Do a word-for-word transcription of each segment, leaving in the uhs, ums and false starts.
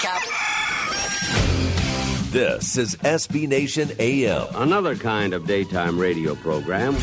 Cap. This is S B Nation A M. Another kind of daytime radio program.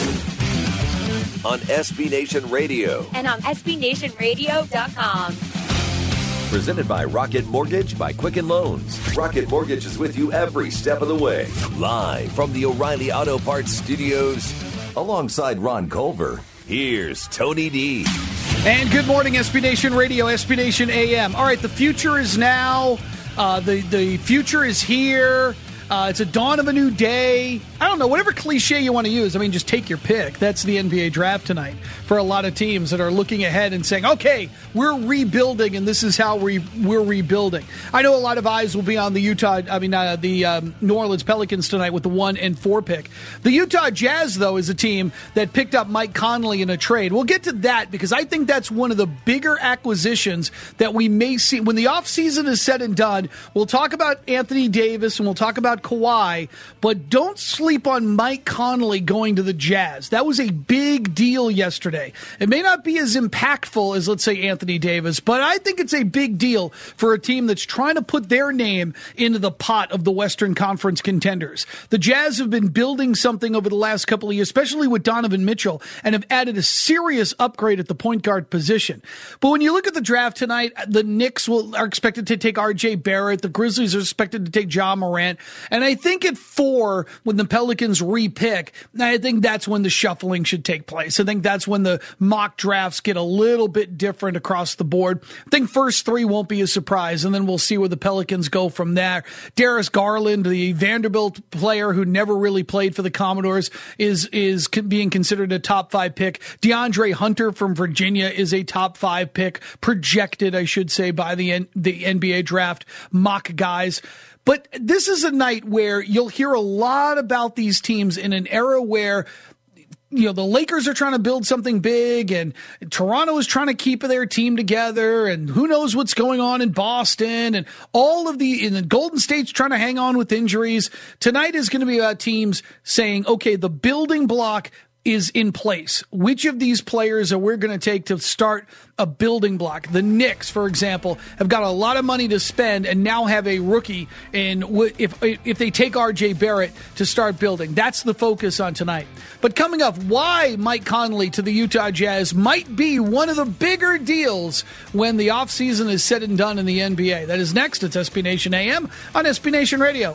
On S B Nation Radio. And on S B Nation Radio dot com. Presented by Rocket Mortgage by Quicken Loans. Rocket Mortgage is with you every step of the way. Live from the O'Reilly Auto Parts Studios. Alongside Ron Culver, here's Tony D. And good morning, S B Nation Radio, S B Nation A M. All right, the future is now. Uh, the, the future is here. Uh, it's a dawn of a new day. I don't know, whatever cliche you want to use. I mean, just take your pick. That's the N B A draft tonight for a lot of teams that are looking ahead and saying, okay, we're rebuilding, and this is how we, we're rebuilding. I know a lot of eyes will be on the Utah, I mean, uh, the um, New Orleans Pelicans tonight with the one and four pick. The Utah Jazz, though, is a team that picked up Mike Conley in a trade. We'll get to that because I think that's one of the bigger acquisitions that we may see. When the offseason is said and done, we'll talk about Anthony Davis and we'll talk about Kawhi, but don't sleep on Mike Conley going to the Jazz. That was a big deal yesterday. It may not be as impactful as, let's say, Anthony Davis, but I think it's a big deal for a team that's trying to put their name into the pot of the Western Conference contenders. The Jazz have been building something over the last couple of years, especially with Donovan Mitchell, and have added a serious upgrade at the point guard position. But when you look at the draft tonight, the Knicks will, are expected to take R J Barrett. The Grizzlies are expected to take Ja Morant. And I think at four, when the Pelicans re-pick, I think that's when the shuffling should take place. I think that's when the mock drafts get a little bit different across the board. I think first three won't be a surprise, and then we'll see where the Pelicans go from there. Darius Garland, the Vanderbilt player who never really played for the Commodores, is is being considered a top five pick. DeAndre Hunter from Virginia is a top five pick, projected, I should say, by the N- the N B A draft mock guys. But this is a night where you'll hear a lot about these teams in an era where, you know, the Lakers are trying to build something big and Toronto is trying to keep their team together, and who knows what's going on in Boston, and all of the, in the Golden State's trying to hang on with injuries. Tonight is going to be about teams saying, okay, the building block is in place. Which of these players are we going to take to start a building block? The Knicks, for example, have got a lot of money to spend and now have a rookie in if if they take R J Barrett to start building. That's the focus on tonight. But coming up, why Mike Conley to the Utah Jazz might be one of the bigger deals when the offseason is said and done in the N B A. That is next. It's S B Nation A M on S B Nation Radio.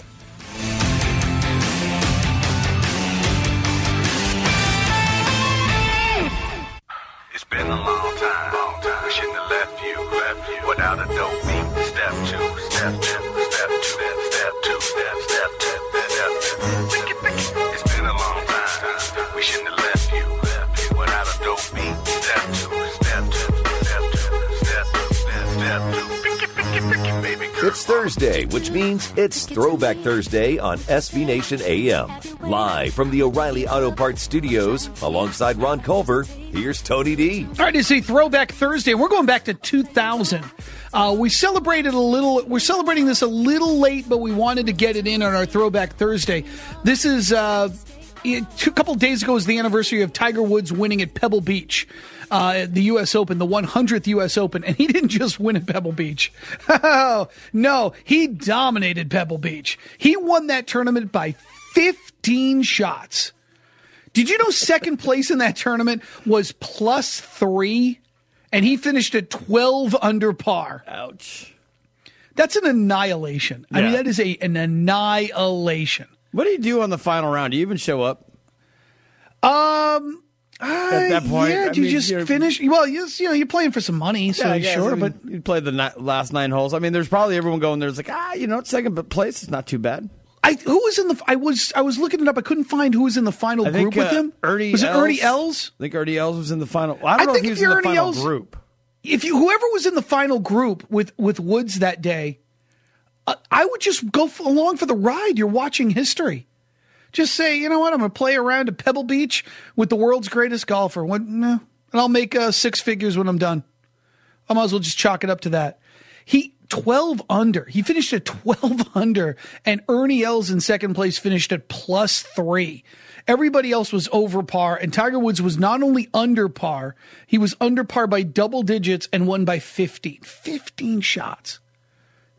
Been a long time, long time. We shouldn't have left you, left you without a dope beat. Step two, step two, step two, step two, step, step two, step two. It's been a long time. We shouldn't have left you, left you without a dope beat. Step two, step two, step two, step two, step, step two. It's Thursday, which means it's Throwback Thursday on S B Nation A M. Live from the O'Reilly Auto Parts Studios, alongside Ron Culver, here's Tony D. All right, it's a Throwback Thursday. We're going back to two thousand. Uh, we celebrated a little, we're celebrating this a little late, but we wanted to get it in on our Throwback Thursday. This is, uh, a couple days ago was the anniversary of Tiger Woods winning at Pebble Beach. Uh, the U S Open, the one hundredth U S Open, and he didn't just win at Pebble Beach. Oh, no, he dominated Pebble Beach. He won that tournament by fifteen shots. Did you know second place in that tournament was plus three, and he finished at twelve under par? Ouch. That's an annihilation. Yeah. I mean, that is a an annihilation. What do you do on the final round? Do you even show up? Um... At that point, uh, yeah, do you just finish? Well, you, you know, you're playing for some money, so yeah, sure. I mean, but you play the ni- last nine holes. I mean, there's probably everyone going there's like, ah, you know, second place is not too bad. I who was in the? I was I was looking it up. I couldn't find who was in the final I think, group with uh, him. Ernie was it Els? Ernie Els? I think Ernie Els was in the final. Well, I don't I know if he was in the Ernie final Els, group. If you whoever was in the final group with with Woods that day, uh, I would just go f- along for the ride. You're watching history. Just say, you know what, I'm going to play around at Pebble Beach with the world's greatest golfer. What, no, and I'll make uh, six figures when I'm done. I might as well just chalk it up to that. He twelve under. He finished at twelve under, and Ernie Els in second place finished at plus three. Everybody else was over par, and Tiger Woods was not only under par, he was under par by double digits and won by fifteen. fifteen shots.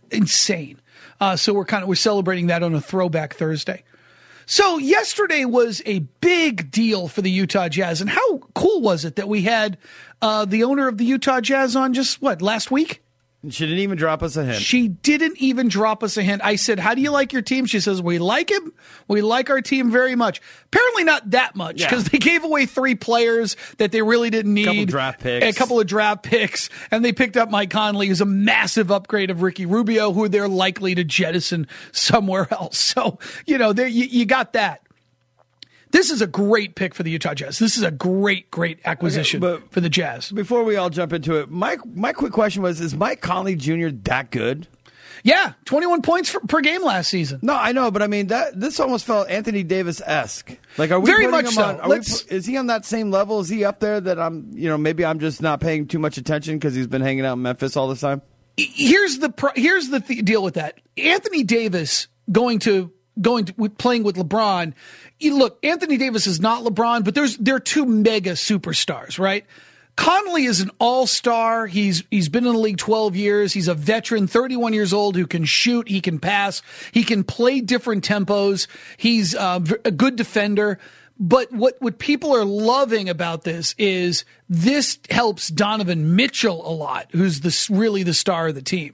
insane. Uh, so we're kind of we're celebrating that on a Throwback Thursday. So yesterday was a big deal for the Utah Jazz, and how cool was it that we had uh, the owner of the Utah Jazz on just what last week? She didn't even drop us a hint. She didn't even drop us a hint. I said, how do you like your team? She says, we like him. We like our team very much. Apparently not that much because yeah. they gave away three players that they really didn't need. A couple draft picks. A couple of draft picks. And they picked up Mike Conley, who's a massive upgrade of Ricky Rubio, who they're likely to jettison somewhere else. So, you know, there you, you got that. This is a great pick for the Utah Jazz. This is a great, great acquisition okay, for the Jazz. Before we all jump into it, my my quick question was, is Mike Conley Junior that good? Yeah, twenty-one points for, per game last season. No, I know, but I mean, that this almost felt Anthony Davis-esque. Like, are we Very putting much him so. on, are we, is he on that same level? Is he up there that I'm, you know, maybe I'm just not paying too much attention because he's been hanging out in Memphis all this time? Here's the pro- here's the th- deal with that. Anthony Davis going to going to playing with LeBron. You look, Anthony Davis is not LeBron, but there's they're two mega superstars, right? Conley is an all-star. He's he's been in the league twelve years. He's a veteran, thirty-one years old, who can shoot, he can pass, he can play different tempos. He's uh, a good defender. But what, what people are loving about this is this helps Donovan Mitchell a lot, who's the, really the star of the team.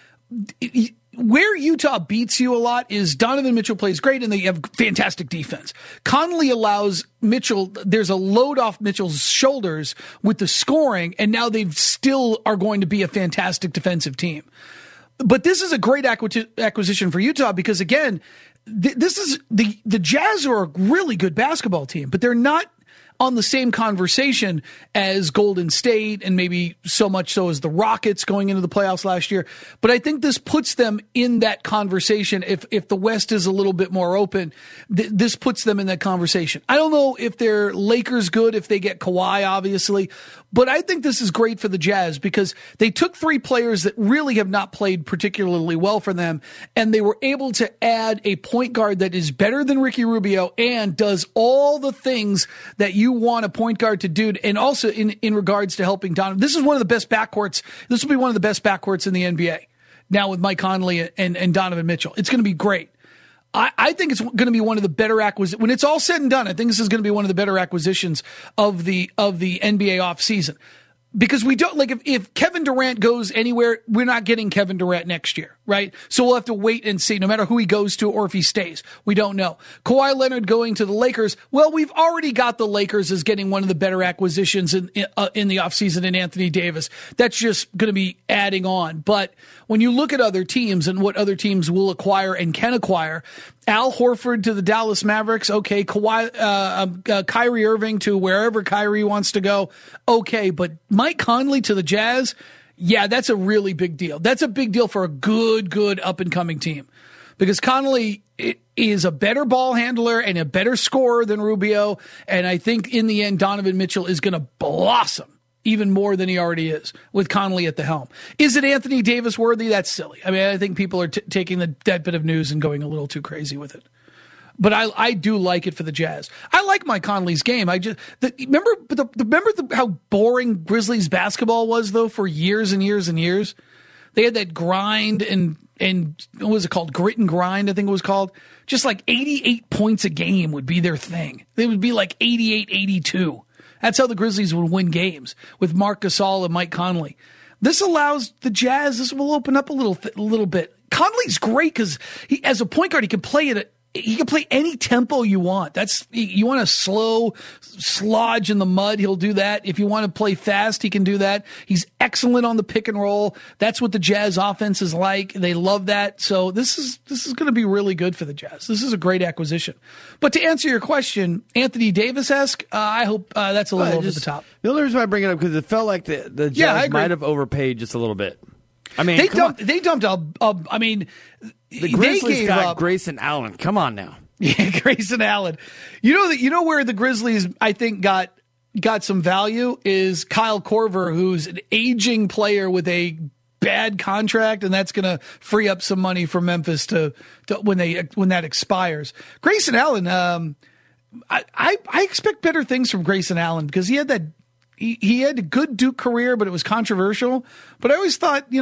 He, Where Utah beats you a lot is Donovan Mitchell plays great and they have fantastic defense. Conley allows Mitchell, there's a load off Mitchell's shoulders with the scoring, and now they still are going to be a fantastic defensive team. But this is a great acquisi- acquisition for Utah because, again, th- this is the, the Jazz are a really good basketball team, but they're not on the same conversation as Golden State and maybe so much so as the Rockets going into the playoffs last year. But I think this puts them in that conversation. If if the West is a little bit more open, th- this puts them in that conversation. I don't know if they're Lakers good, if they get Kawhi, obviously. But I think this is great for the Jazz because they took three players that really have not played particularly well for them, and they were able to add a point guard that is better than Ricky Rubio and does all the things that you want a point guard to do. And also in, in regards to helping Donovan, this is one of the best backcourts. This will be one of the best backcourts in the N B A now with Mike Conley and, and Donovan Mitchell. It's going to be great. I, I think it's going to be one of the better acquisitions. When it's all said and done, I think this is going to be one of the better acquisitions of the of the N B A offseason. Because we don't, like, if, if Kevin Durant goes anywhere, we're not getting Kevin Durant next year, right? So we'll have to wait and see, no matter who he goes to or if he stays. We don't know. Kawhi Leonard going to the Lakers, well, we've already got the Lakers as getting one of the better acquisitions in, in, uh, in the offseason in Anthony Davis. That's just going to be adding on. But when you look at other teams and what other teams will acquire and can acquire, Al Horford to the Dallas Mavericks, okay. Kawhi, uh, uh, Kyrie Irving to wherever Kyrie wants to go, okay. But Mike Conley to the Jazz, yeah, that's a really big deal. That's a big deal for a good, good up-and-coming team. Because Conley is a better ball handler and a better scorer than Rubio, and I think in the end, Donovan Mitchell is going to blossom even more than he already is with Conley at the helm. Is it Anthony Davis worthy? That's silly. I mean, I think people are t- taking the, that bit of news and going a little too crazy with it. But I, I do like it for the Jazz. I like Mike Conley's game. I just the, remember the, the remember the, how boring Grizzlies basketball was though for years and years and years. They had that grind and and what was it called? Grit and grind, I think it was called. Just like eighty-eight points a game would be their thing. They would be like eighty-eight eighty-two. That's how the Grizzlies would win games with Marc Gasol and Mike Conley. This allows the Jazz. This will open up a little, a little bit. Conley's great because he, as a point guard, he can play it. He can play any tempo you want. That's you want a slow slodge in the mud, he'll do that. If you want to play fast, he can do that. He's excellent on the pick and roll. That's what the Jazz offense is like. They love that. So this is this is going to be really good for the Jazz. This is a great acquisition. But to answer your question, Anthony Davis-esque, uh, I hope uh, that's a little well, over just, the top. The only reason why I bring it up because it felt like the the Jazz yeah, might have overpaid just a little bit. I mean, they dumped. On. They dumped a, a. I mean, the Grizzlies they gave got up, Grayson Allen. Come on now. Yeah, Grayson Allen. You know that. You know where the Grizzlies, I think, got got some value is Kyle Korver, who's an aging player with a bad contract, and that's going to free up some money for Memphis to, to when they when that expires. Grayson Allen. Um, I, I I expect better things from Grayson Allen because he had that. He, he had a good Duke career, but it was controversial. But I always thought, you know,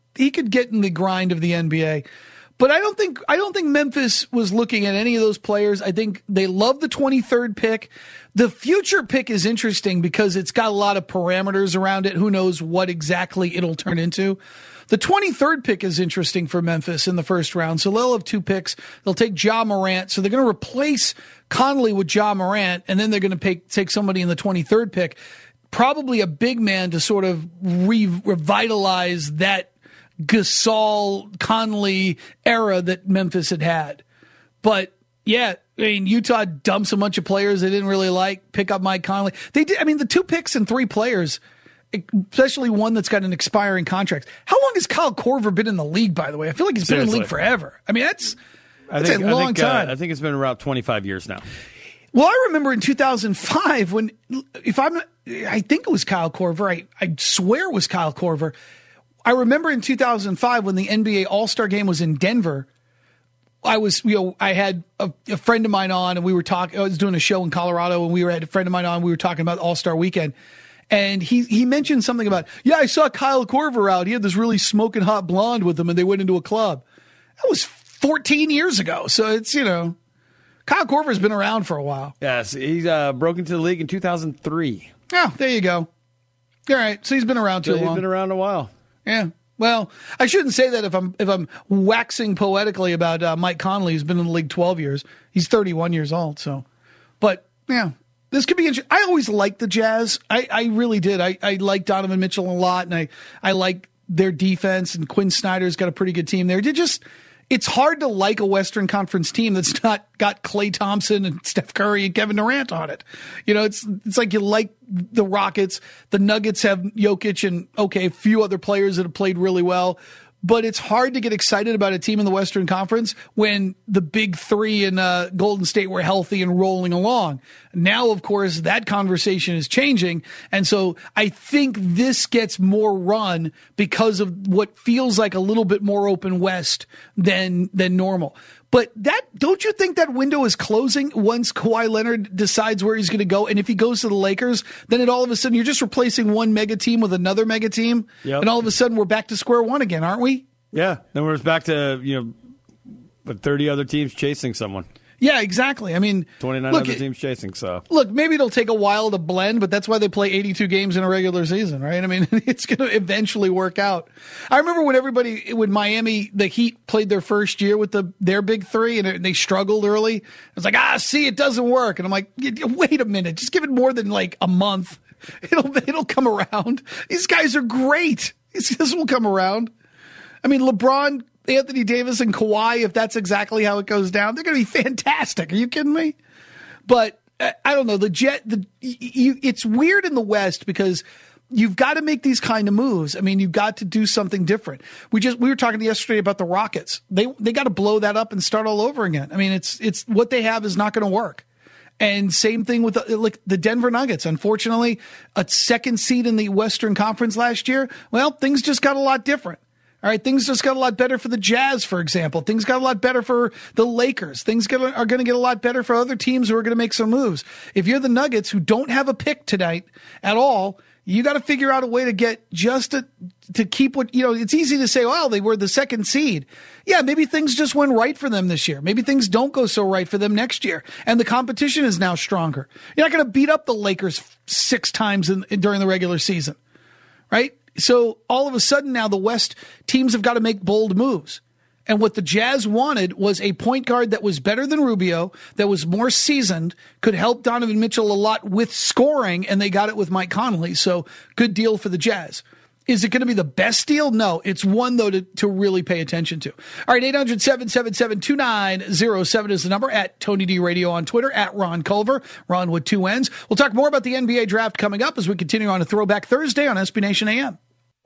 he could get in the grind of the N B A. But I don't think I don't think Memphis was looking at any of those players. I think they love the twenty-third pick. The future pick is interesting because it's got a lot of parameters around it. Who knows what exactly it'll turn into. The twenty-third pick is interesting for Memphis in the first round. So they'll have two picks. They'll take Ja Morant. So they're going to replace Conley with Ja Morant, and then they're going to pay, take somebody in the twenty-third pick, probably a big man to sort of re- revitalize that Gasol, Conley era that Memphis had had. But yeah, I mean, Utah dumps a bunch of players they didn't really like, pick up Mike Conley. They did. I mean, the two picks and three players, especially one that's got an expiring contract. How long has Kyle Korver been in the league, by the way? I feel like he's Seriously. been in the league forever. I mean, that's, that's I think, a long I think, time. Uh, I think it's been around twenty-five years now. Well, I remember in two thousand five when, if I'm, I think it was Kyle Korver. I, I swear it was Kyle Korver. I remember in two thousand five when the N B A All-Star Game was in Denver. I was, you know, I had a, a friend of mine on, and we were talking. I was doing a show in Colorado, and we were had a friend of mine on. We were talking about All-Star Weekend, and he he mentioned something about, yeah, I saw Kyle Korver out. He had this really smoking hot blonde with him, and they went into a club. That was fourteen years ago. So it's, you know, Kyle Korver's been around for a while. Yes, he uh, broke into the league in two thousand three. Oh, there you go. All right, so he's been around too So he's long. been around a while. Yeah. Well, I shouldn't say that if I'm if I'm waxing poetically about uh, Mike Conley, who's been in the league twelve years. He's thirty-one years old. So, but yeah, this could be interesting. I always liked the Jazz. I, I really did. I, I like Donovan Mitchell a lot, and I I like their defense. And Quinn Snyder's got a pretty good team there. They just it's hard to like a Western Conference team that's not got Klay Thompson and Steph Curry and Kevin Durant on it. You know, it's it's like you like the Rockets. The Nuggets have Jokic and, okay, a few other players that have played really well. But it's hard to get excited about a team in the Western Conference when the big three in uh, Golden State were healthy and rolling along. Now, of course, that conversation is changing. And so I think this gets more run because of what feels like a little bit more open West than than normal. But that, don't you think that window is closing once Kawhi Leonard decides where he's going to go? And if he goes to the Lakers, then it all of a sudden you're just replacing one mega team with another mega team. Yep. And all of a sudden we're back to square one again, aren't we? Yeah. Then we're back to, you know, but thirty other teams chasing someone. Yeah, exactly. I mean, twenty-nine look, other teams chasing. So look, maybe it'll take a while to blend, but that's why they play eighty-two games in a regular season, right? I mean, it's going to eventually work out. I remember when everybody, when Miami, the Heat played their first year with the their big three, and they struggled early. It was like, ah, see, it doesn't work, and I'm like, wait a minute, just give it more than like a month. It'll it'll come around. These guys are great. This will come around. I mean, LeBron, Anthony Davis, and Kawhi, if that's exactly how it goes down, they're going to be fantastic. Are you kidding me? But uh, I don't know. The Jet, the you, it's weird in the West because you've got to make these kind of moves. I mean, you've got to do something different. We just we were talking yesterday about the Rockets. They they got to blow that up and start all over again. I mean, it's it's what they have is not going to work. And same thing with the, like the Denver Nuggets. Unfortunately, a second seed in the Western Conference last year. Well, things just got a lot different. All right, things just got a lot better for the Jazz, for example. Things got a lot better for the Lakers. Things get, are going to get a lot better for other teams who are going to make some moves. If you're the Nuggets who don't have a pick tonight at all, you got to figure out a way to get just to, to keep what, you know, it's easy to say, well, they were the second seed. Yeah, maybe things just went right for them this year. Maybe things don't go so right for them next year. And the competition is now stronger. You're not going to beat up the Lakers six times in, during the regular season, right? So all of a sudden now the West teams have got to make bold moves. And what the Jazz wanted was a point guard that was better than Rubio, that was more seasoned, could help Donovan Mitchell a lot with scoring, and they got it with Mike Conley. So good deal for the Jazz. Is it going to be the best deal? No. It's one, though, to, to really pay attention to. All right, eight hundred, seven seven seven, two nine zero seven is the number. At Tony D Radio on Twitter, at Ron Culver, Ron with two N's. We'll talk more about the N B A draft coming up as we continue on a Throwback Thursday on S B Nation A M.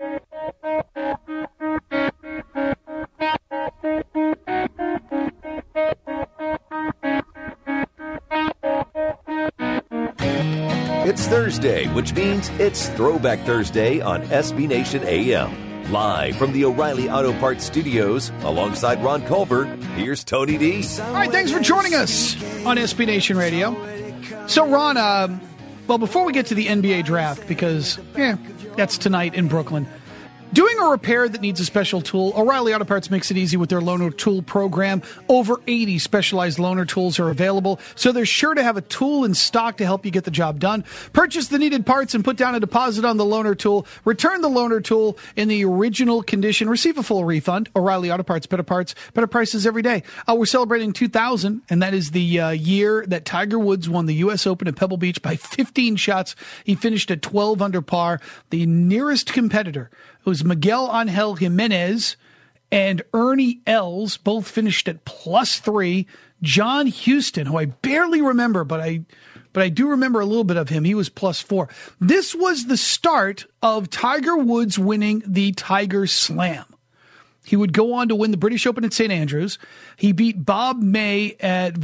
It's Thursday, which means it's Throwback Thursday on S B Nation A M. Live from the O'Reilly Auto Parts Studios, alongside Ron Culver, here's Tony D. All right, thanks for joining us on S B Nation Radio. So, Ron, uh, well, before we get to the N B A draft, because, yeah, that's tonight in Brooklyn, Doing a repair that needs a special tool, O'Reilly Auto Parts makes it easy with their loaner tool program. Over eighty specialized loaner tools are available, so they're sure to have a tool in stock to help you get the job done. Purchase the needed parts and put down a deposit on the loaner tool. Return the loaner tool in the original condition. Receive a full refund. O'Reilly Auto Parts, better parts, better prices every day. Uh, we're celebrating two thousand, and that is the uh, year that Tiger Woods won the U S Open at Pebble Beach by fifteen shots. He finished at twelve under par. The nearest competitor was Miguel Angel Jimenez and Ernie Els, both finished at plus three. John Houston, who I barely remember, but I but I do remember a little bit of him. He was plus four. This was the start of Tiger Woods winning the Tiger Slam. He would go on to win the British Open at Saint Andrews. He beat Bob May at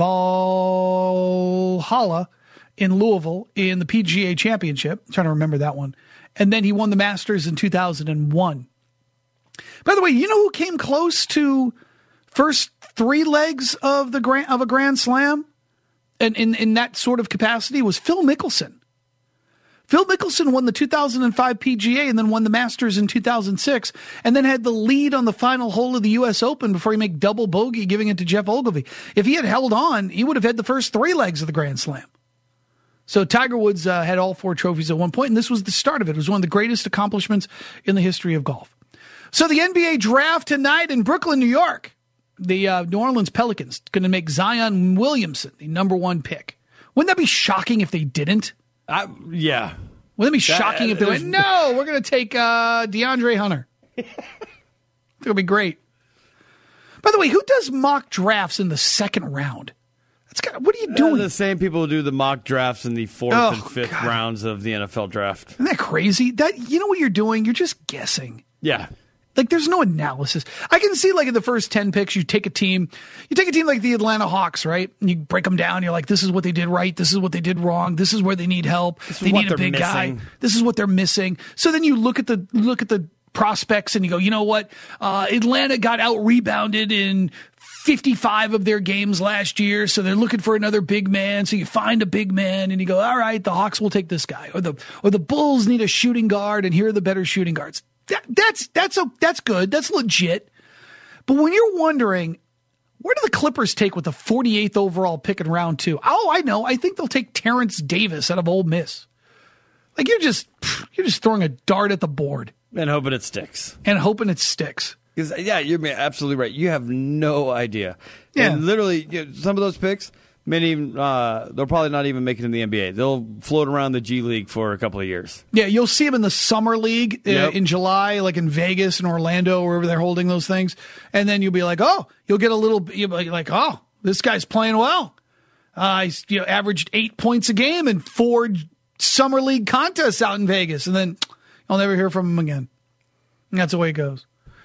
Valhalla in Louisville in the P G A Championship. I'm trying to remember that one. And then he won the Masters in two thousand one. By the way, you know who came close to first three legs of the grand, of a Grand Slam? And in, in that sort of capacity was Phil Mickelson. Phil Mickelson won the two thousand five P G A and then won the Masters in two thousand six and then had the lead on the final hole of the U S Open before he made double bogey, giving it to Jeff Ogilvy. If he had held on, he would have had the first three legs of the Grand Slam. So Tiger Woods uh, had all four trophies at one point, and this was the start of it. It was one of the greatest accomplishments in the history of golf. So the N B A draft tonight in Brooklyn, New York. The uh, New Orleans Pelicans going to make Zion Williamson the number one pick. Wouldn't that be shocking if they didn't? I, yeah. Wouldn't it be That- shocking if they went, no, we're going to take uh, DeAndre Hunter. It'll be great. By the way, who does mock drafts in the second round? That's kind of, what are you doing? Uh, the same people who do the mock drafts in the fourth Oh, and fifth God. rounds of the N F L draft. Isn't that crazy? That you know what you're doing? You're just guessing. Yeah. Like, there's no analysis. I can see, like, in the first ten picks, you take a team, you take a team like the Atlanta Hawks, right? And you break them down. You're like, this is what they did right. This is what they did wrong. This is where they need help. This is They what need a they're big guy. missing. This is what they're missing. So then you look at the look at the prospects and you go, you know what? Uh, Atlanta got out rebounded in fifty-five of their games last year, so they're looking for another big man. So you find a big man and you go, all right, the Hawks will take this guy. Or the or the Bulls need a shooting guard, and here are the better shooting guards. That, that's that's a, that's good. That's legit. But when you're wondering, where do the Clippers take with the forty-eighth overall pick in round two? Oh, I know. I think they'll take Terrence Davis out of Ole Miss. Like, you're just you're just throwing a dart at the board And hoping it sticks. and hoping it sticks. Because, yeah, you're absolutely right. You have no idea. Yeah. And literally, you know, some of those picks, many, uh, they'll probably not even make it in the N B A. They'll float around the G League for a couple of years. Yeah, you'll see them in the summer league uh, Yep. in July, like in Vegas and Orlando, wherever they're holding those things. And then you'll be like, oh, you'll get a little, you'll be like, oh, this guy's playing well. Uh, he's you know, averaged eight points a game in four summer league contests out in Vegas. And then I'll never hear from him again. And that's the way it goes.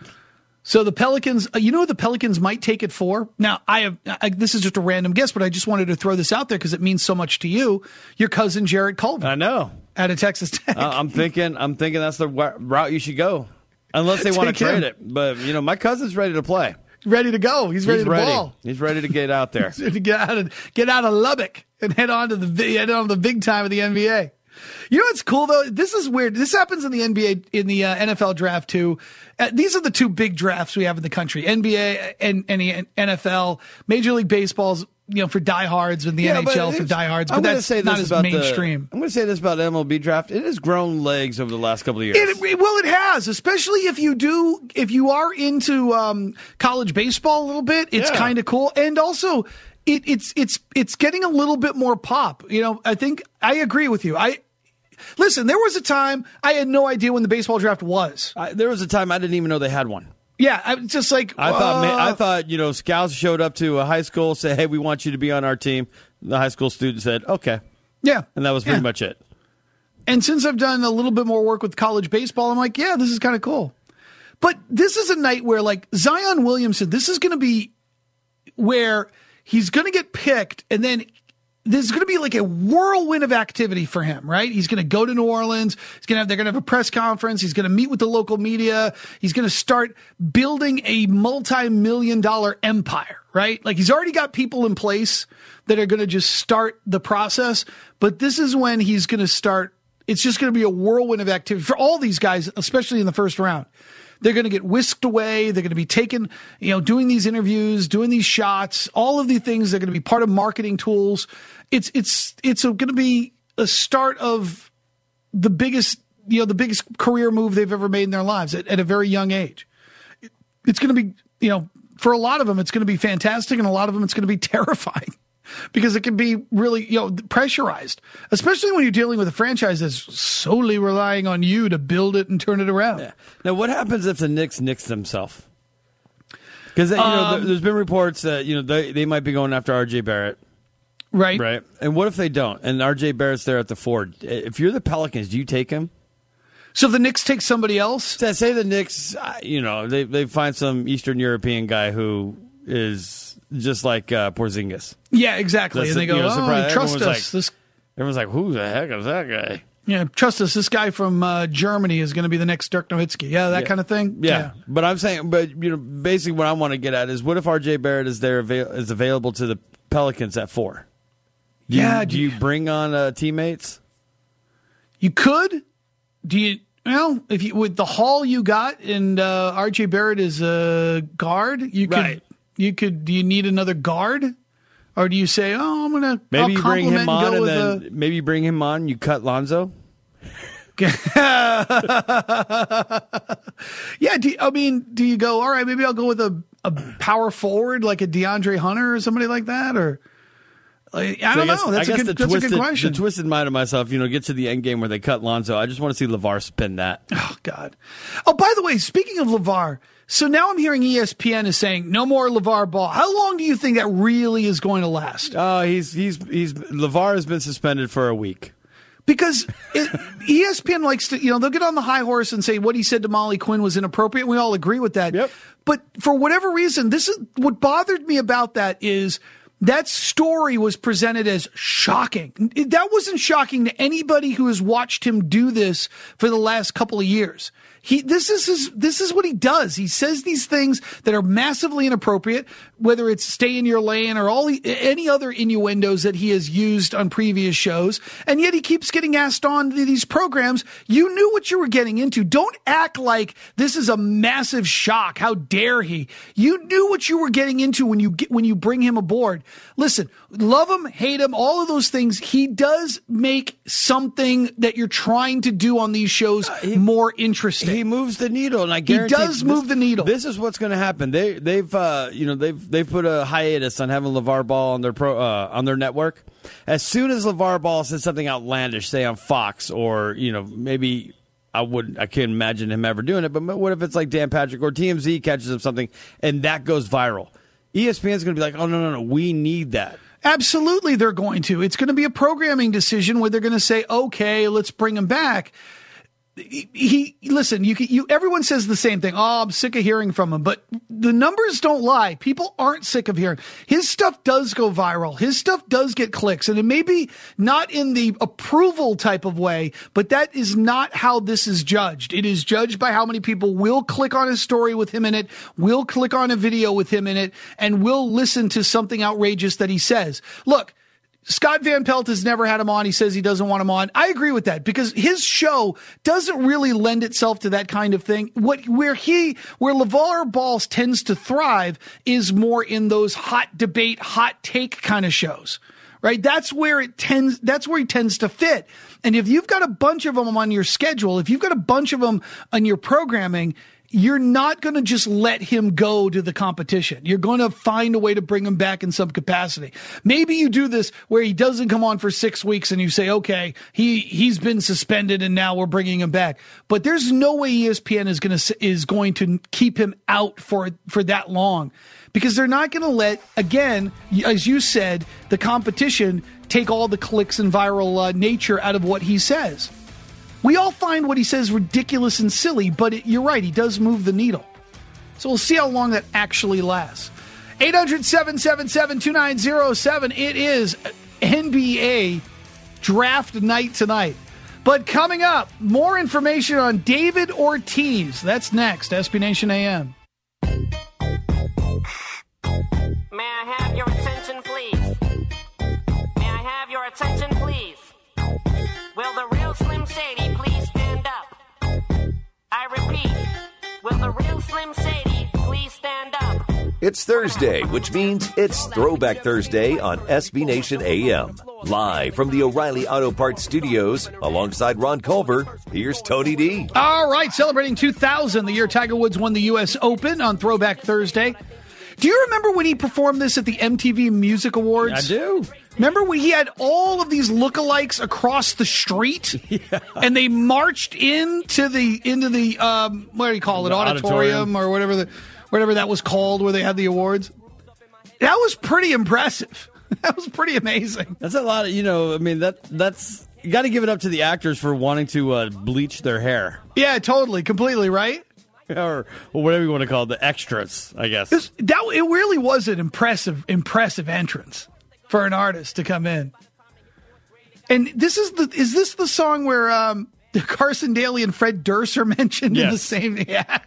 So the Pelicans, uh, you know what the Pelicans might take it for? Now, I have, I, this is just a random guess, but I just wanted to throw this out there because it means so much to you. Your cousin, Jarrett Culver, I know. out of Texas Tech. Uh, I'm thinking. I'm thinking that's the wa- route you should go, unless they want to Take him. trade it. But you know, my cousin's ready to play. Ready to go. He's ready He's to ready. ball. He's ready to get out there. To get out of get out of Lubbock and head on to the vi- head on to the big time of the N B A. You know what's cool though? This is weird. This happens in the N B A, in the uh, N F L draft too. Uh, these are the two big drafts we have in the country: N B A and, and the N F L. Major League Baseball's, you know, for diehards, and the Yeah, N H L for it's- diehards. But I'm gonna that's say not this as about the- mainstream. I'm going to say this about M L B draft. It has grown legs over the last couple of years. It, it- well, it has, especially if you do, if you are into um, college baseball a little bit. It's Yeah. kind of cool, and also it, it's it's it's getting a little bit more pop. You know, I think I agree with you. I listen. There was a time I had no idea when the baseball draft was. I, there was a time I didn't even know they had one. Yeah, I was just like I thought, uh, ma- I thought, you know, scouts showed up to a high school, said, "Hey, we want you to be on our team." The high school student said, "Okay," yeah, and that was pretty yeah. much it. And since I've done a little bit more work with college baseball, I'm like, yeah, this is kind of cool. But this is a night where, like, Zion Williamson, this is going to be where he's going to get picked, and then there's going to be like a whirlwind of activity for him, right? He's going to go to New Orleans. He's going to have, they're going to have a press conference. He's going to meet with the local media. He's going to start building a multi-million dollar empire, right? Like, he's already got people in place that are going to just start the process. But this is when he's going to start It's just going to be a whirlwind of activity for all these guys, especially in the first round. They're going to get whisked away. They're going to be taken, you know, doing these interviews, doing these shots, all of the things are going to be part of marketing tools. It's, it's, it's going to be a start of the biggest, you know, the biggest career move they've ever made in their lives at, at a very young age. It's going to be, you know, for a lot of them, it's going to be fantastic. And a lot of them, it's going to be terrifying. Because it can be really, you know, pressurized, especially when you're dealing with a franchise that's solely relying on you to build it and turn it around. Yeah. Now, what happens if the Knicks nix themselves? Because you know, Um, there's been reports that you know they they might be going after R J Barrett, Right. right? And what if they don't? And R J Barrett's there at the four. If you're the Pelicans, do you take him? So if the Knicks take somebody else? Say say the Knicks, uh, you know, they they find some Eastern European guy who is just like uh, Porzingis. Yeah, exactly. That's and they the- go, you know, oh, surprise- trust us. everyone's like- this, Everyone's like, who the heck is that guy? yeah, trust us. This guy from uh, Germany is going to be the next Dirk Nowitzki. Yeah, that Yeah. kind of thing. Yeah. But I'm saying, but you know, basically what I want to get at is, what if R J Barrett is there avail- is available to the Pelicans at four? Do Yeah, You, do do you you- bring on uh, teammates? You could. Do you? Well, if you with the haul you got and uh, R J Barrett is a guard, you could. Right. You could. Do you need another guard, or do you say, "Oh, I'm gonna Maybe I'll you bring him compliment on, go and with then maybe you bring him on. You cut Lonzo. a, yeah." Do you, I mean, do you go? All right, maybe I'll go with a a power forward like a DeAndre Hunter or somebody like that, or like, I So don't guess- know. That's I a guess good. the That's twisted, a good question. The twisted mind of myself, you know, get to the end game where they cut Lonzo. I just want to see LeVar spin that. Oh, God. Oh, by the way, speaking of LeVar, so now I'm hearing E S P N is saying no more LeVar Ball. How long do you think that really is going to last? Oh, he's he's he's LeVar has been suspended for a week. Because it, E S P N likes to, you know, they'll get on the high horse and say what he said to Molly Quinn was inappropriate. We all agree with that. Yep. But for whatever reason, this is what bothered me about that is that story was presented as shocking. That wasn't shocking to anybody who has watched him do this for the last couple of years. He, this is his, this is what he does. He says these things that are massively inappropriate, whether it's stay in your lane or all the, any other innuendos that he has used on previous shows. And yet he keeps getting asked on these programs. You knew what you were getting into. Don't act like this is a massive shock. How dare he? You knew what you were getting into when you get, when you bring him aboard. Listen, love him, hate him, all of those things. He does make something that you're trying to do on these shows he- more interesting. He moves the needle, and I guarantee does move this- the needle. This is what's going to happen. They they've uh, you know they've they've put a hiatus on having LeVar Ball on their pro uh, on their network. As soon as LeVar Ball says something outlandish, say on Fox, or you know maybe I would I can't imagine him ever doing it. But what if it's like Dan Patrick or T M Z catches him something and that goes viral? E S P N is going to be like, oh no no no, we need that. Absolutely, they're going to. It's going to be a programming decision where they're going to say, okay, let's bring him back. He, he listen, you, you, everyone says the same thing. Oh, I'm sick of hearing from him, but the numbers don't lie. People aren't sick of hearing. His stuff does go viral. His stuff does get clicks, and it may be not in the approval type of way, but that is not how this is judged. It is judged by how many people will click on a story with him in it, will click on a video with him in it, and will listen to something outrageous that he says. Look, Scott Van Pelt has never had him on. He says he doesn't want him on. I agree with that because his show doesn't really lend itself to that kind of thing. What where he where LeVar Ball tends to thrive is more in those hot debate, hot take kind of shows. Right? That's where it tends that's where he tends to fit. And if you've got a bunch of them on your schedule, if you've got a bunch of them on your programming, you're not going to just let him go to the competition. You're going to find a way to bring him back in some capacity. Maybe you do this where he doesn't come on for six weeks and you say, okay, he, he's been suspended and now we're bringing him back. But there's no way E S P N is going to, is going to keep him out for, for that long because they're not going to let, again, as you said, the competition take all the clicks and viral uh, nature out of what he says. We all find what he says ridiculous and silly, but it, you're right, he does move the needle. So we'll see how long that actually lasts. eight hundred, seven seven seven, two nine zero seven. It is N B A draft night tonight. But coming up, more information on David Ortiz. That's next, S B Nation A M. May I have your attention, please? May I have your attention, please? Will the real Slim Shady It's Thursday, which means it's Throwback Thursday on S B Nation A M. Live from the O'Reilly Auto Parts Studios, alongside Ron Culver, here's Tony D. All right, celebrating two thousand, the year Tiger Woods won the U S Open on Throwback Thursday. Do you remember when he performed this at the M T V Music Awards? I do. Remember when he had all of these lookalikes across the street, yeah. and they marched into the into the um, what do you call it, the auditorium, auditorium or whatever the whatever that was called, where they had the awards. That was pretty impressive. That was pretty amazing. That's a lot of, you know, I mean, that that's, you got to give it up to the actors for wanting to uh, bleach their hair. Yeah, totally, completely, right? Or, or whatever you want to call it, the extras, I guess. This, that it really was an impressive, impressive entrance for an artist to come in. And this is the is this the song where um, Carson Daly and Fred Durst are mentioned yes. in the same? Yeah.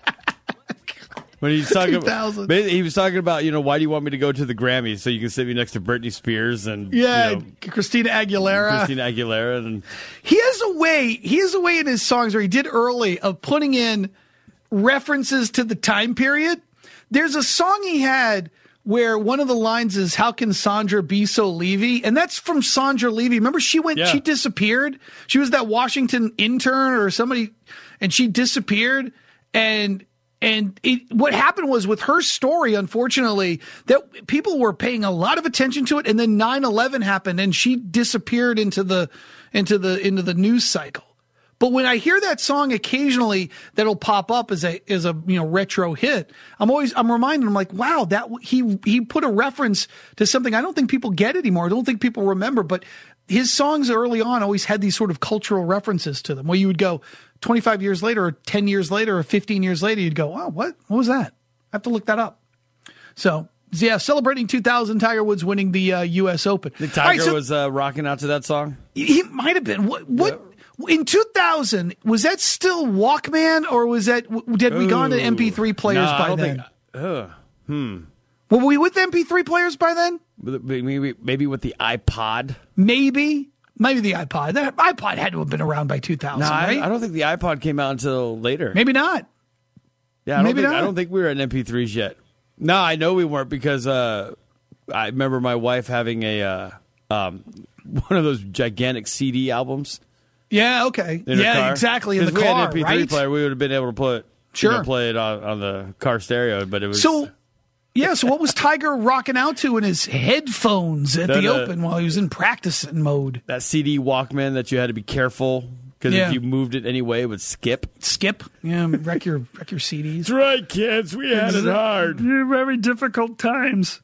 When he's talking about, he was talking about, you know, why do you want me to go to the Grammys so you can sit me next to Britney Spears and yeah, you know, Christina Aguilera, Christina Aguilera, and he has a way, he has a way in his songs, or he did early, of putting in references to the time period. There's a song he had where one of the lines is, "How can Sandra be so Levy?" And that's from Sandra Levy. Remember, she went, yeah. she disappeared. She was that Washington intern or somebody, and she disappeared. And And it, what happened was, with her story, unfortunately, that people were paying a lot of attention to it, and then nine eleven happened, and she disappeared into the into the into the news cycle. But when I hear that song occasionally, that'll pop up as a as a you know retro hit. I'm always I'm reminded. I'm like, wow, that he he put a reference to something I don't think people get anymore. I don't think people remember. But his songs early on always had these sort of cultural references to them, where you would go twenty-five years later, or ten years later, or fifteen years later, you'd go, wow, what? What was that? I have to look that up. So, yeah, celebrating two thousand, Tiger Woods winning the uh, U S Open. The Tiger right, so was uh, rocking out to that song? He might have been. What? What? Yeah. In two thousand, was that still Walkman, or was that, did we gone to M P three players no, by I don't then? Think, uh, hmm. Were we with M P three players by then? Maybe, maybe with the iPod? Maybe. Maybe the iPod. The iPod had to have been around by two thousand, no, right? I, I don't think the iPod came out until later. Maybe not. Yeah, I don't, Maybe think, not. I don't think we were in M P threes yet. No, I know we weren't, because uh, I remember my wife having a uh, um, one of those gigantic C D albums. Yeah, okay. In yeah, her car. exactly, in the we car, had an M P three right? player, we would have been able to put, sure. you know, play it on, on the car stereo, but it was... So, yeah, so what was Tiger rocking out to in his headphones at that, the uh, Open while he was in practicing mode? That C D Walkman that you had to be careful, because Yeah. if you moved it any way, it would skip. Skip? Yeah, wreck your wreck your C Ds. That's right, kids. We had it hard. Very difficult times.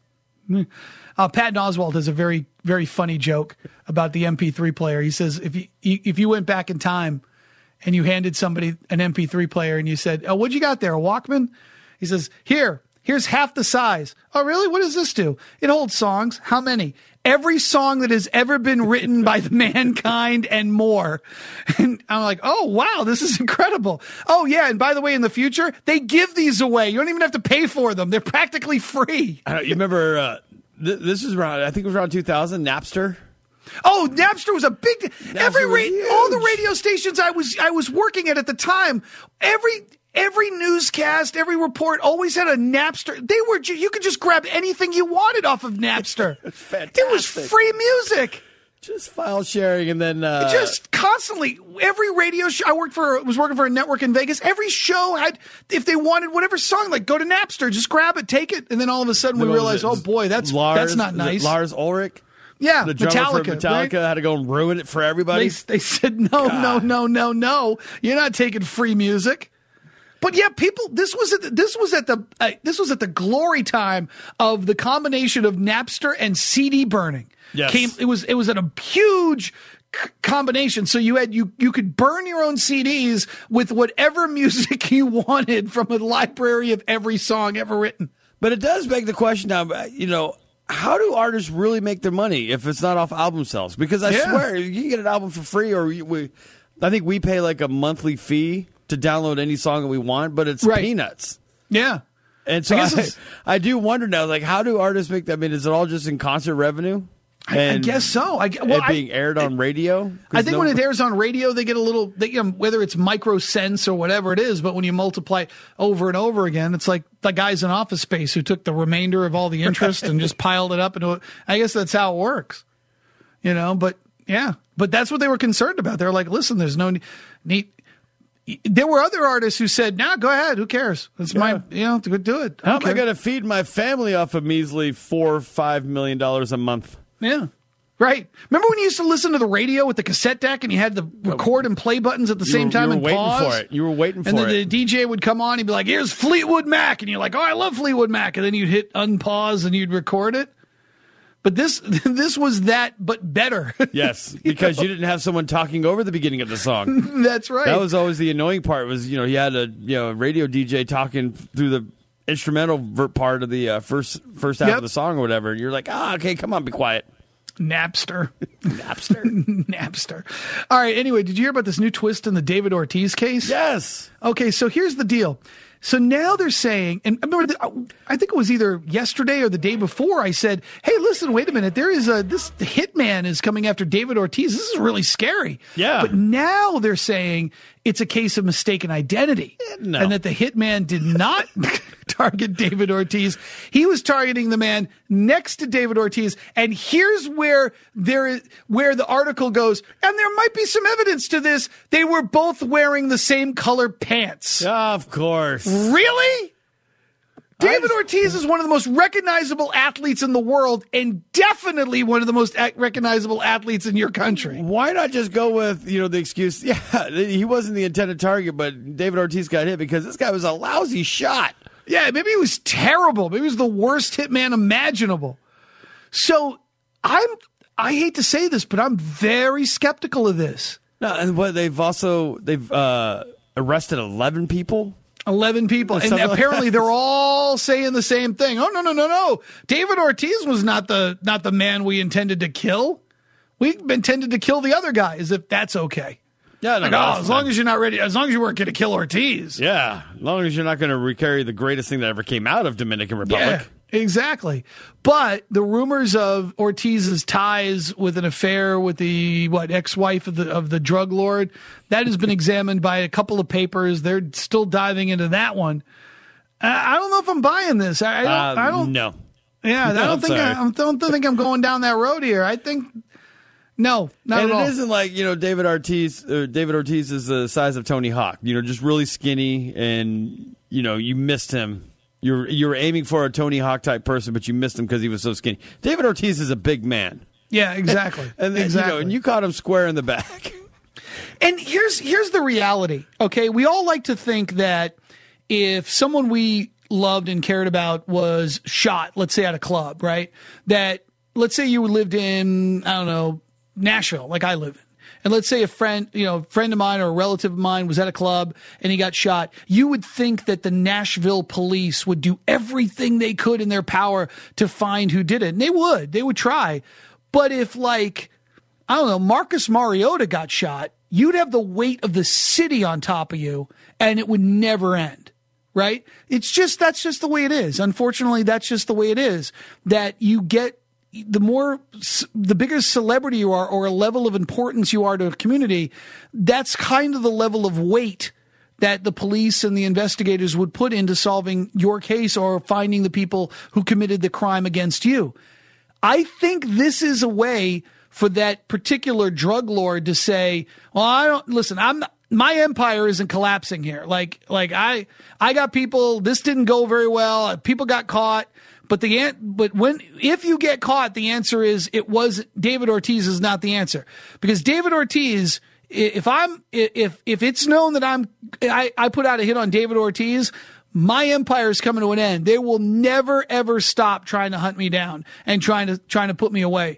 Uh, Patton Oswalt has a very, very funny joke about the M P three player. He says, if you if you went back in time and you handed somebody an M P three player and you said, "Oh, what'd you got there, a Walkman?" He says, "Here, here's half the size." "Oh, really? What does this do?" "It holds songs." "How many?" "Every song that has ever been written by the mankind and more." And I'm like, oh, wow, this is incredible. "Oh, yeah, and by the way, in the future, they give these away. You don't even have to pay for them. They're practically free." Uh, you remember, uh, th- this was around, I think it was around two thousand, Napster? Oh, Napster was a big. Napster every was ra- huge. all the radio stations I was I was working at at the time, every every newscast, every report always had a Napster. They were ju- you could just grab anything you wanted off of Napster. It's fantastic. It was free music. Just file sharing, and then uh, Just constantly, every radio show I worked for was working for a network in Vegas. Every show had, if they wanted whatever song, like go to Napster, just grab it, take it, and then all of a sudden we what was realized, it? oh boy, that's Lars, that's not was it nice. Lars Ulrich, yeah, the drummer Metallica, for Metallica, right? had to go and ruin it for everybody. They, they said, no, no, no, no, no. You're not taking free music. But yeah, people. This was at the, this was at the uh, this was at the glory time of the combination of Napster and C D burning. Yes. Came, it was it was at a huge c- combination. So you had you you could burn your own C Ds with whatever music you wanted from a library of every song ever written. But it does beg the question now, you know, how do artists really make their money if it's not off album sales? Because I Yeah. swear, you can get an album for free, or you- we, I think we pay like a monthly fee to download any song that we want, but it's Right. peanuts. Yeah. And so I guess I, it's- I do wonder now, like, how do artists make that? I mean, is it all just in concert revenue? I, I guess so. I, well, it being aired on radio. I think no, when it airs on radio, they get a little, they, you know, whether it's micro cents or whatever it is, but when you multiply it over and over again, it's like the guys in Office Space who took the remainder of all the interest and just piled it up into it. I guess that's how it works, you know, but yeah, but that's what they were concerned about. They're like, listen, there's no need. There were other artists who said, "No, nah, go ahead. Who cares? It's yeah. my, you know, to do it. How am I going to feed my family off a measly four or five million dollars a month?" Yeah, right. Remember when you used to listen to the radio with the cassette deck and you had the record and play buttons at the you same were, time you were and waiting pause? for it. You were waiting for and then it. the D J would come on. He'd be like, "Here's Fleetwood Mac," and you're like, "Oh, I love Fleetwood Mac," and then you'd hit unpause and you'd record it. But this this was that, but better. Yes, because you, you didn't have someone talking over the beginning of the song. That's right. That was always the annoying part. Was you know he had a you know radio D J talking through the instrumental ver- part of the uh, first first half yep. of the song or whatever. And you're like, ah, oh, okay, come on, be quiet. Napster. Napster. Napster. All right. Anyway, did you hear about this new twist in the David Ortiz case? Yes. Okay, so here's the deal. So now they're saying, and I remember, the, I think it was either yesterday or the day before, I said, hey, listen, wait a minute. There is a, this hitman is coming after David Ortiz. This is really scary. Yeah. But now they're saying it's a case of mistaken identity. No. And that the hitman did not target David Ortiz. He was targeting the man next to David Ortiz. And here's where there is, where the article goes, and there might be some evidence to this. They were both wearing the same color pants. Of course. Really? David I, Ortiz is one of the most recognizable athletes in the world and definitely one of the most a- recognizable athletes in your country. Why not just go with, you know, the excuse, yeah, he wasn't the intended target, but David Ortiz got hit because this guy was a lousy shot. Yeah, maybe he was terrible. Maybe he was the worst hitman imaginable. So I'm, I hate to say this, but I'm very skeptical of this. No, and what they've also, they've uh, arrested eleven people. eleven people. And apparently like they're all saying the same thing. Oh, no, no, no, no. David Ortiz was not the not the man we intended to kill. We intended to kill the other guy, as if that's okay. Yeah, no, like, no, oh, as long as you're not ready, as long as you weren't going to kill Ortiz. Yeah, as long as you're not going to recarry the greatest thing that ever came out of Dominican Republic. Yeah, exactly. But the rumors of Ortiz's ties with an affair with the what ex-wife of the of the drug lord, that has been examined by a couple of papers. They're still diving into that one. I, I don't know if I'm buying this. I, I don't. Uh, I don't no. Yeah, no, I don't think I, I don't think I'm going down that road here. I think. No, not and at it all. isn't like, you know, David Ortiz. Uh, David Ortiz is the size of Tony Hawk. You know, just really skinny, and you know, you missed him. You're you're aiming for a Tony Hawk type person, but you missed him because he was so skinny. David Ortiz is a big man. Yeah, exactly. and then, exactly. You know, and you caught him square in the back. And here's here's the reality. Okay, we all like to think that if someone we loved and cared about was shot, let's say at a club, right? That let's say you lived in, I don't know, Nashville, like I live in. And let's say a friend, you know, a friend of mine or a relative of mine was at a club and he got shot. You would think that the Nashville police would do everything they could in their power to find who did it. And they would. They would try. But if, like, I don't know, Marcus Mariota got shot, you'd have the weight of the city on top of you and it would never end. Right? It's just, that's just the way it is. Unfortunately, that's just the way it is. That you get, the more, the bigger celebrity you are or a level of importance you are to a community, that's kind of the level of weight that the police and the investigators would put into solving your case or finding the people who committed the crime against you. I think this is a way for that particular drug lord to say, well, I don't, listen, I'm not, my empire isn't collapsing here. Like, like I, I got people, this didn't go very well. People got caught. But the but when if you get caught, the answer is it was David Ortiz is not the answer, because David Ortiz, if I'm if if it's known that I'm I, I put out a hit on David Ortiz, my empire is coming to an end. They will never ever stop trying to hunt me down and trying to trying to put me away.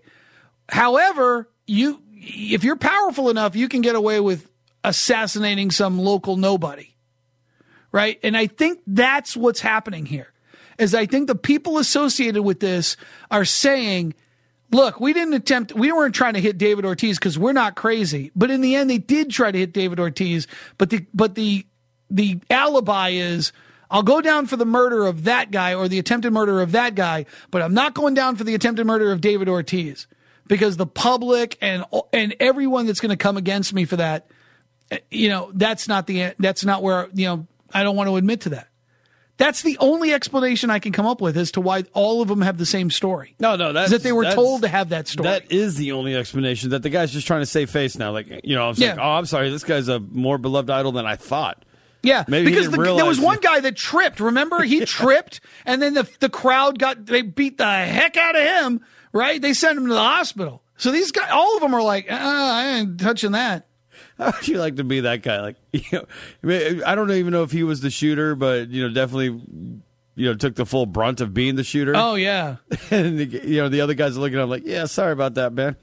However, you if you're powerful enough, you can get away with assassinating some local nobody, right? And I think that's what's happening here. Is I think the people associated with this are saying, look, we didn't attempt, we weren't trying to hit David Ortiz because we're not crazy. But in the end, they did try to hit David Ortiz. But the, but the, the alibi is, I'll go down for the murder of that guy or the attempted murder of that guy, but I'm not going down for the attempted murder of David Ortiz. because the public and and everyone that's going to come against me for that, you know, that's not the that's not where, you know, I don't want to admit to that. That's the only explanation I can come up with as to why all of them have the same story. No, no, that's that they were that's, told to have that story. That is the only explanation, that the guy's just trying to save face now. Like, you know, I was Yeah. like, oh, I'm sorry, this guy's a more beloved idol than I thought. Yeah, Maybe he because didn't the, there was realize- one guy that tripped. Remember, he tripped, and then the the crowd got they beat the heck out of him. Right? They sent him to the hospital. So these guys, all of them are like, uh, I ain't touching that. How would you like to be that guy? Like, you know, I mean, I don't even know if he was the shooter, but you know, definitely, you know, took the full brunt of being the shooter. Oh yeah, and you know, the other guys are looking at him like, yeah, sorry about that, man.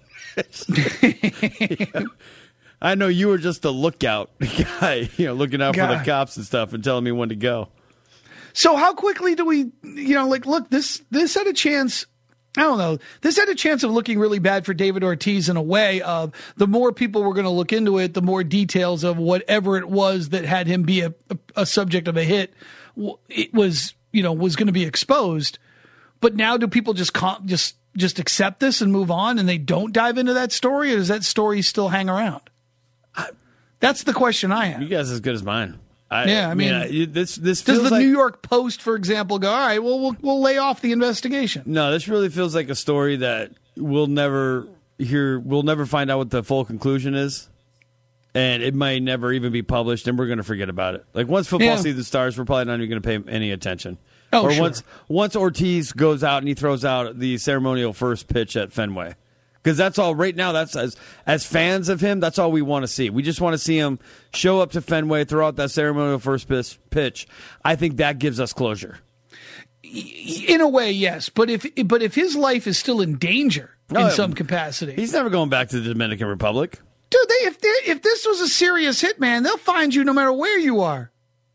Yeah. I know you were just a lookout guy, you know, looking out for God. the cops and stuff and telling me when to go. So how quickly do we, you know, like, look, this this had a chance. I don't know. This had a chance of looking really bad for David Ortiz in a way of the more people were going to look into it, the more details of whatever it was that had him be a, a, a subject of a hit, it was, you know, was going to be exposed. But now do people just com- just just accept this and move on, and they don't dive into that story, or does that story still hang around? I, that's the question I have. You guys are as good as mine. I, yeah, I mean, I, you- this this does feels the like, New York Post, for example, go, all right, well, we'll we'll lay off the investigation? No, this really feels like a story that we'll never hear. We'll never find out what the full conclusion is, and it might never even be published, and we're going to forget about it. Like once football Yeah. season starts, we're probably not even going to pay any attention. Oh, or sure. once once Ortiz goes out and he throws out the ceremonial first pitch at Fenway. Because that's all right now. That's as as fans of him. That's all we want to see. We just want to see him show up to Fenway, throw out that ceremonial first pitch. pitch. I think that gives us closure. In a way, yes, but if but if his life is still in danger No, in some capacity, He's never going back to the Dominican Republic. dude, they if they, if this was a serious hit, man, they'll find you no matter where you are.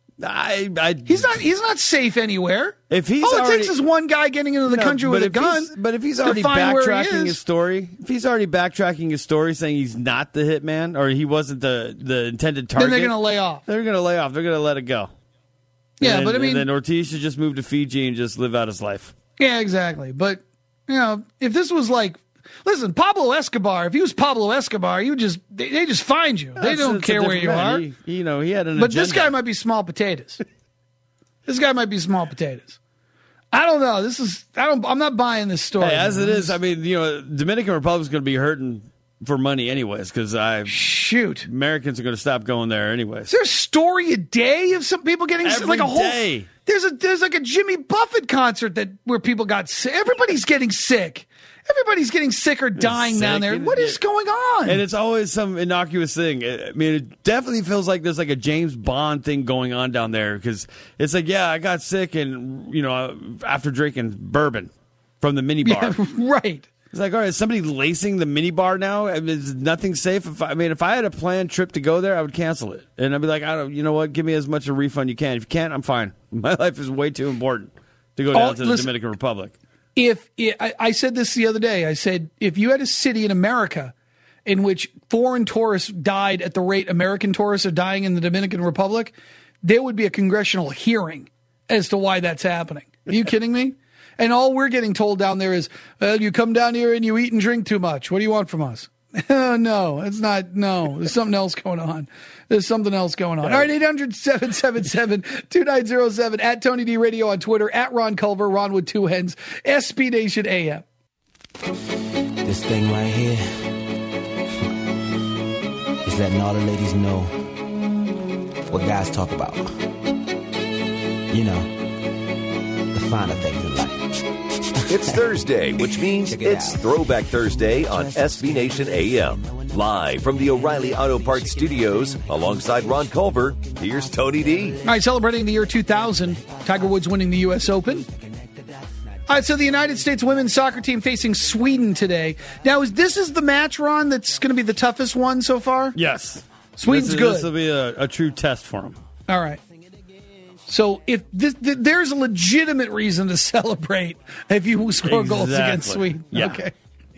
I, I He's not he's not safe anywhere. If he's all it already- takes is one guy getting into the No, country but with a if gun. he's- But if he's to already find where he backtracking is. his story, if he's already backtracking his story, saying he's not the hitman or he wasn't the, the intended target, then they're going to lay off. They're going to lay off. They're going to let it go. Yeah, And but I then- mean, and then Ortiz should just move to Fiji and just live out his life. yeah, exactly. But you know, if this was like, listen, Pablo Escobar, if he was Pablo Escobar, you would just they, they just find you. They That's- don't that's a care where different you man. are. He, he, you know, he had an But this agenda. guy might be small potatoes. This guy might be small potatoes. I don't know. This is I don't. I'm not buying this story. Hey, as man. it is, I mean, you know, Dominican Republic's going to be hurting for money anyways because I shoot, Americans are going to stop going there anyways. Is there a story a day of some people getting sick? Every Like a whole day. There's a there's like a Jimmy Buffett concert that where people got sick. Everybody's getting sick. Everybody's getting sick or dying Sick. down there. It- What is it- going on? And it's always some innocuous thing. I mean, it definitely feels like there's like a James Bond thing going on down there because it's like, yeah, I got sick and, you know, after drinking bourbon from the mini bar. Yeah, right. It's like, all right, is somebody lacing the mini bar now? I mean, is nothing safe? If I, I mean, if I had a planned trip to go there, I would cancel it. And I'd be like, I don't, you know what? Give me as much a refund you can. If you can't, I'm fine. My life is way too important to go down Oh, to the listen- Dominican Republic. If I, I said this the other day, I said if you had a city in America in which foreign tourists died at the rate American tourists are dying in the Dominican Republic, there would be a congressional hearing as to why that's happening. Are you kidding me? And all we're getting told down there is, well, you come down here and you eat and drink too much. What do you want from us? No, it's not. No, there's something else going on. There's something else going on. All right, eight hundred, seven seven seven, two nine zero seven, at Tony D Radio on Twitter, at Ron Culver, Ron with two hens, S B Nation A M. This thing right here is letting all the ladies know what guys talk about. You know, the finer things in life. It's Thursday, which means Check it it's out. Throwback Thursday on S B Nation A M. Live from the O'Reilly Auto Parts Studios, alongside Ron Culver, here's Tony D. All right, celebrating the year two thousand, Tiger Woods winning the U S Open. All right, so the United States women's soccer team facing Sweden today. Now, is this is the match, Ron, that's going to be the toughest one so far? Yes. Sweden's this is, good. This will be a, a true test for them. All right. So if this, th- there's a legitimate reason to celebrate if you score goals against Exactly. Sweden. Yeah. Okay.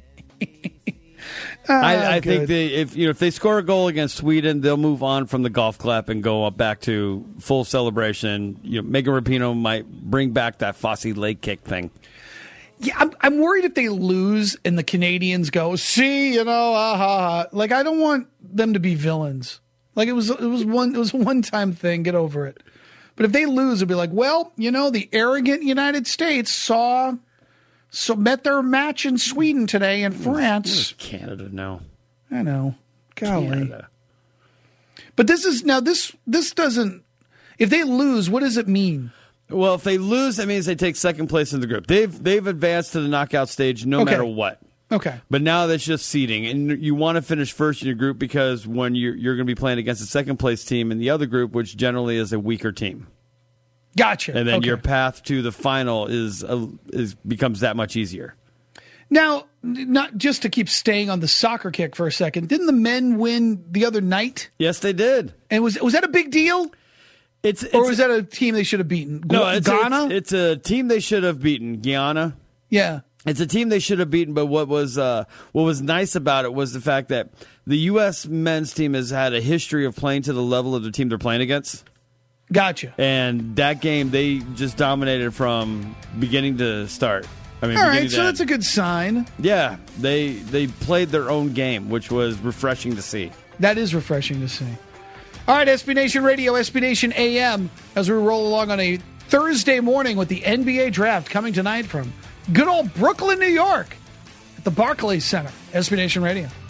I, Ah, I think good. they, if you know, if they score a goal against Sweden, they'll move on from the golf clap and go up back to full celebration. You know, Megan Rapinoe might bring back that Fosse leg kick thing. Yeah, I'm, I'm worried if they lose and the Canadians go, see, you know, ah, ha, ha. Like, I don't want them to be villains. Like, it was, it was one, it was a one-time thing. Get over it. But if they lose, it'll be like, well, you know, the arrogant United States saw, so met their match in Sweden today and France. Canada, no. I know. Golly. Canada. But this is, now this, this doesn't, if they lose, what does it mean? Well, if they lose, that means they take second place in the group. They've they've advanced to the knockout stage no Okay. matter what. Okay. But now that's just seeding, and you want to finish first in your group because when you're you're going to be playing against a second place team in the other group, which generally is a weaker team, Gotcha. and then Okay. your path to the final is uh, is becomes that much easier. Now, not just to keep staying on the soccer kick for a second, didn't the men win the other night? Yes, they did. And was was that a big deal? It's, it's or was that a team they should have beaten? no, it's, Ghana? It's, it's a team they should have beaten. Guyana. Yeah. It's a team they should have beaten, but what was uh, what was nice about it was the fact that the U S men's team has had a history of playing to the level of the team they're playing against. Gotcha. And that game, they just dominated from beginning to start. I mean, All beginning right, to so end. that's a good sign. Yeah, they they played their own game, which was refreshing to see. That is refreshing to see. All right, S B Nation Radio, S B Nation A M, as we roll along on a Thursday morning with the N B A draft coming tonight from good old Brooklyn, New York, at the Barclays Center. S B Nation Radio.